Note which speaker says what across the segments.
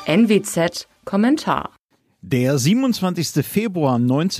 Speaker 1: NWZ Kommentar.
Speaker 2: Der 27. Februar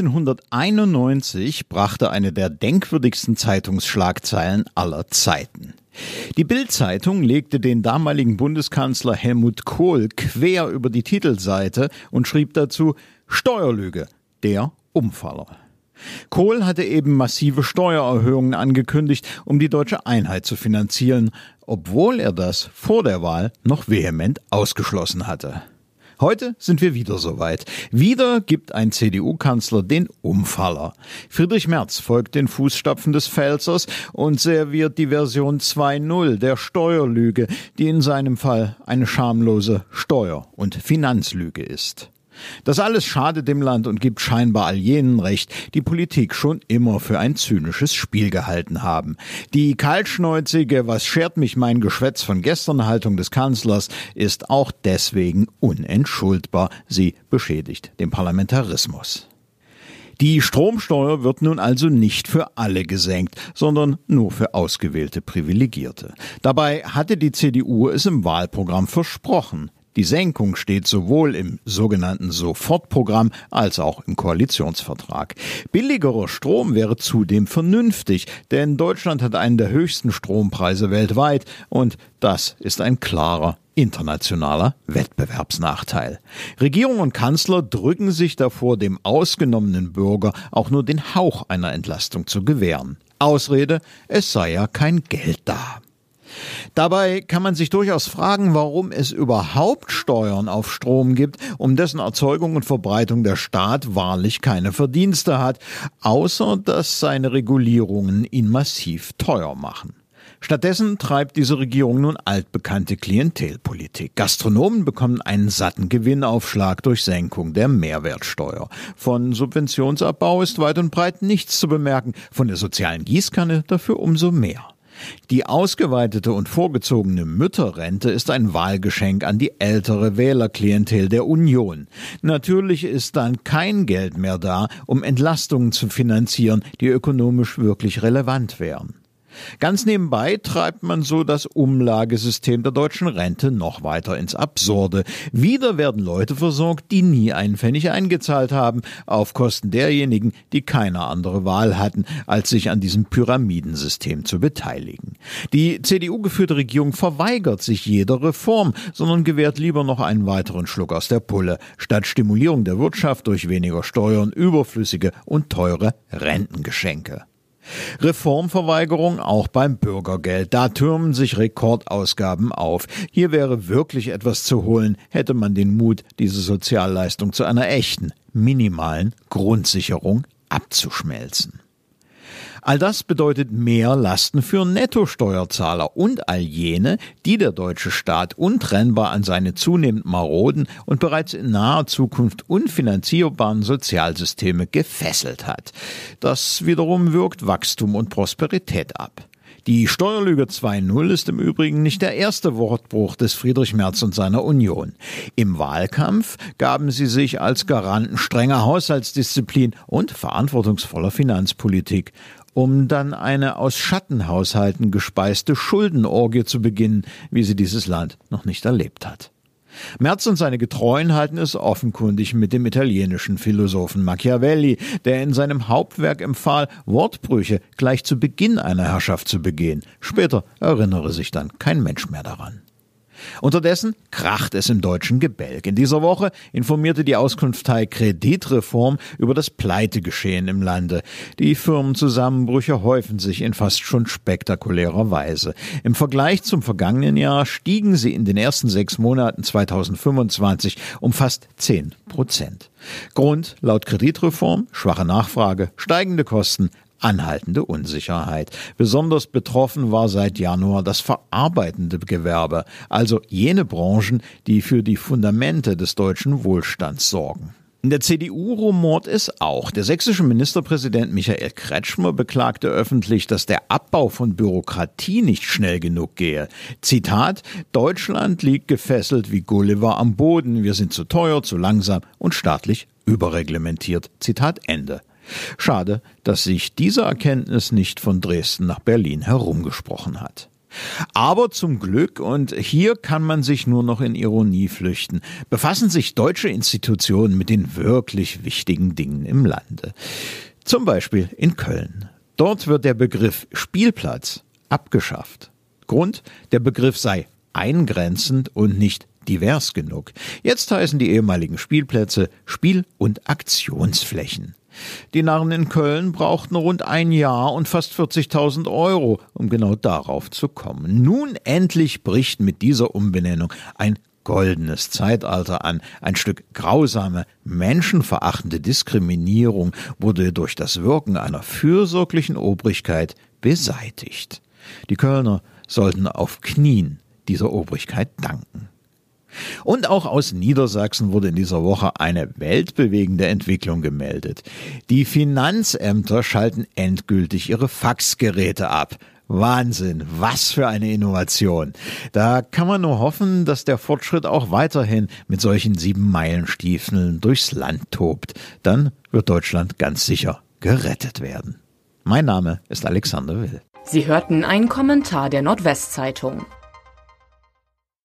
Speaker 2: 1991 brachte eine der denkwürdigsten Zeitungsschlagzeilen aller Zeiten. Die Bild-Zeitung legte den damaligen Bundeskanzler Helmut Kohl quer über die Titelseite und schrieb dazu: Steuerlüge, der Umfaller. Kohl hatte eben massive Steuererhöhungen angekündigt, um die deutsche Einheit zu finanzieren, obwohl er das vor der Wahl noch vehement ausgeschlossen hatte. Heute sind wir wieder soweit. Wieder gibt ein CDU-Kanzler den Umfaller. Friedrich Merz folgt den Fußstapfen des Pfälzers und serviert die Version 2.0 der Steuerlüge, die in seinem Fall eine schamlose Steuer- und Finanzlüge ist. Das alles schadet dem Land und gibt scheinbar all jenen recht, die Politik schon immer für ein zynisches Spiel gehalten haben. Die kaltschnäuzige "Was schert mich mein Geschwätz" von gestern Haltung des Kanzlers ist auch deswegen unentschuldbar. Sie beschädigt den Parlamentarismus. Die Stromsteuer wird nun also nicht für alle gesenkt, sondern nur für ausgewählte Privilegierte. Dabei hatte die CDU es im Wahlprogramm versprochen. Die Senkung steht sowohl im sogenannten Sofortprogramm als auch im Koalitionsvertrag. Billigerer Strom wäre zudem vernünftig, denn Deutschland hat einen der höchsten Strompreise weltweit und das ist ein klarer internationaler Wettbewerbsnachteil. Regierung und Kanzler drücken sich davor, dem ausgenommenen Bürger auch nur den Hauch einer Entlastung zu gewähren. Ausrede: es sei ja kein Geld da. Dabei kann man sich durchaus fragen, warum es überhaupt Steuern auf Strom gibt, um dessen Erzeugung und Verbreitung der Staat wahrlich keine Verdienste hat, außer dass seine Regulierungen ihn massiv teuer machen. Stattdessen treibt diese Regierung nun altbekannte Klientelpolitik. Gastronomen bekommen einen satten Gewinnaufschlag durch Senkung der Mehrwertsteuer. Von Subventionsabbau ist weit und breit nichts zu bemerken, von der sozialen Gießkanne dafür umso mehr. Die ausgeweitete und vorgezogene Mütterrente ist ein Wahlgeschenk an die ältere Wählerklientel der Union. Natürlich ist dann kein Geld mehr da, um Entlastungen zu finanzieren, die ökonomisch wirklich relevant wären. Ganz nebenbei treibt man so das Umlagesystem der deutschen Rente noch weiter ins Absurde. Wieder werden Leute versorgt, die nie einen Pfennig eingezahlt haben, auf Kosten derjenigen, die keine andere Wahl hatten, als sich an diesem Pyramidensystem zu beteiligen. Die CDU-geführte Regierung verweigert sich jeder Reform, sondern gewährt lieber noch einen weiteren Schluck aus der Pulle, statt Stimulierung der Wirtschaft durch weniger Steuern, überflüssige und teure Rentengeschenke. Reformverweigerung auch beim Bürgergeld. Da türmen sich Rekordausgaben auf. Hier wäre wirklich etwas zu holen, hätte man den Mut, diese Sozialleistung zu einer echten, minimalen Grundsicherung abzuschmelzen. All das bedeutet mehr Lasten für Nettosteuerzahler und all jene, die der deutsche Staat untrennbar an seine zunehmend maroden und bereits in naher Zukunft unfinanzierbaren Sozialsysteme gefesselt hat. Das wiederum wirkt Wachstum und Prosperität ab. Die Steuerlüge 2.0 ist im Übrigen nicht der erste Wortbruch des Friedrich Merz und seiner Union. Im Wahlkampf gaben sie sich als Garanten strenger Haushaltsdisziplin und verantwortungsvoller Finanzpolitik, um dann eine aus Schattenhaushalten gespeiste Schuldenorgie zu beginnen, wie sie dieses Land noch nicht erlebt hat. Merz und seine Getreuen halten es offenkundig mit dem italienischen Philosophen Machiavelli, der in seinem Hauptwerk empfahl, Wortbrüche gleich zu Beginn einer Herrschaft zu begehen. Später erinnere sich dann kein Mensch mehr daran. Unterdessen kracht es im deutschen Gebälk. In dieser Woche informierte die Auskunftei Kreditreform über das Pleitegeschehen im Lande. Die Firmenzusammenbrüche häufen sich in fast schon spektakulärer Weise. Im Vergleich zum vergangenen Jahr stiegen sie in den ersten 6 Monaten 2025 um fast 10%. Grund laut Kreditreform: schwache Nachfrage, steigende Kosten, anhaltende Unsicherheit. Besonders betroffen war seit Januar das verarbeitende Gewerbe, also jene Branchen, die für die Fundamente des deutschen Wohlstands sorgen. In der CDU rumort es auch. Der sächsische Ministerpräsident Michael Kretschmer beklagte öffentlich, dass der Abbau von Bürokratie nicht schnell genug gehe. Zitat: Deutschland liegt gefesselt wie Gulliver am Boden. Wir sind zu teuer, zu langsam und staatlich überreglementiert. Zitat Ende. Schade, dass sich diese Erkenntnis nicht von Dresden nach Berlin herumgesprochen hat. Aber zum Glück, und hier kann man sich nur noch in Ironie flüchten, befassen sich deutsche Institutionen mit den wirklich wichtigen Dingen im Lande. Zum Beispiel in Köln. Dort wird der Begriff Spielplatz abgeschafft. Grund, der Begriff sei eingrenzend und nicht divers genug. Jetzt heißen die ehemaligen Spielplätze Spiel- und Aktionsflächen. Die Narren in Köln brauchten rund ein Jahr und fast 40.000 €, um genau darauf zu kommen. Nun endlich bricht mit dieser Umbenennung ein goldenes Zeitalter an. Ein Stück grausame, menschenverachtende Diskriminierung wurde durch das Wirken einer fürsorglichen Obrigkeit beseitigt. Die Kölner sollten auf Knien dieser Obrigkeit danken. Und auch aus Niedersachsen wurde in dieser Woche eine weltbewegende Entwicklung gemeldet. Die Finanzämter schalten endgültig ihre Faxgeräte ab. Wahnsinn, was für eine Innovation. Da kann man nur hoffen, dass der Fortschritt auch weiterhin mit solchen 7-Meilen-Stiefeln durchs Land tobt. Dann wird Deutschland ganz sicher gerettet werden. Mein Name ist Alexander Will.
Speaker 1: Sie hörten einen Kommentar der Nordwestzeitung.